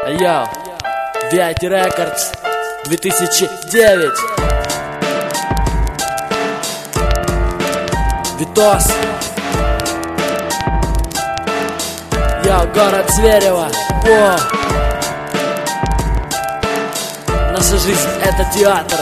Йоу, VIP Records 2009. Витос. Йоу, город Зверево. О! Наша жизнь — это театр,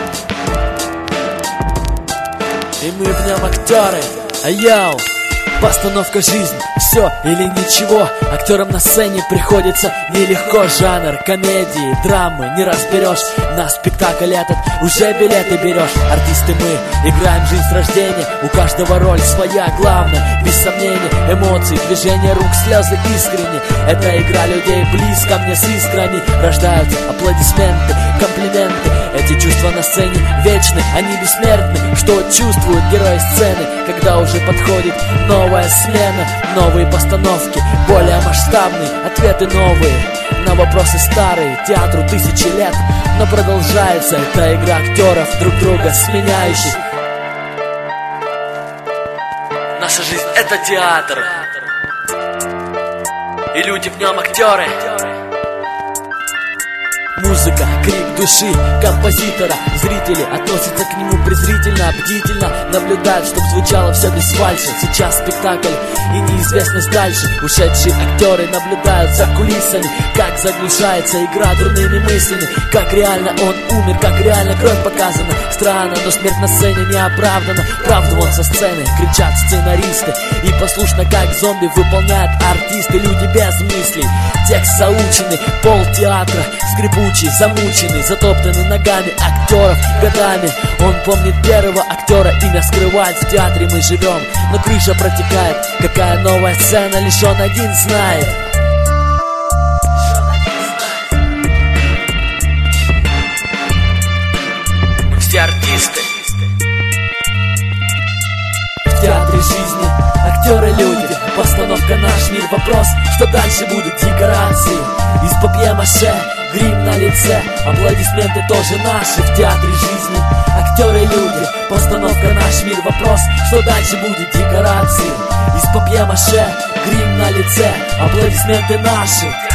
и мы в нем актеры. Йоу, постановка жизнь, все или ничего. Актерам на сцене приходится нелегко. Жанр комедии, драмы не разберешь. На спектакль этот уже билеты берешь. Артисты мы играем жизнь с рождения. У каждого роль своя, главное, без сомнения. Эмоции, движения рук, слезы искренне. Эта игра людей близко мне с искрами. Рождаются аплодисменты, комплименты. Эти чувства на сцене вечны, они бессмертны. Что чувствуют герои сцены, когда уже подходит новая смена? Новые постановки, более масштабные, ответы новые на вопросы старые. Театру 1000 лет, но продолжается эта игра актеров, друг друга сменяющих. Наша жизнь — это театр, и люди в нем актеры. Музыка, крик души композитора. Зрители относятся к нему презрительно, бдительно наблюдают, чтоб звучало все без фальши. Сейчас спектакль и неизвестность дальше. Ушедшие актеры наблюдают за кулисами, как заглушается игра дурными мыслями. Как реально он умер, как реально кровь показана. Странно, но смерть на сцене не оправдана. Правду вон со сцены кричат сценаристы, и послушно как зомби выполняют артисты. Люди без мыслей, текст заученный, пол театра скрипучий, замученный, затоптанный ногами актеров годами. Он помнит первого актера, имя скрывает. В театре мы живем, но крыша протекает. Какая новая сцена, лишь он один знает. Мы все артисты в театре жизни, актеры люди. Постановка наш мир, вопрос, что дальше будут декорации из папье-маше, грим на лице, аплодисменты тоже наши в театре жизни. Актеры люди, постановка наш мир, вопрос, что дальше будет декорации из папье-маше, грим на лице, аплодисменты наши.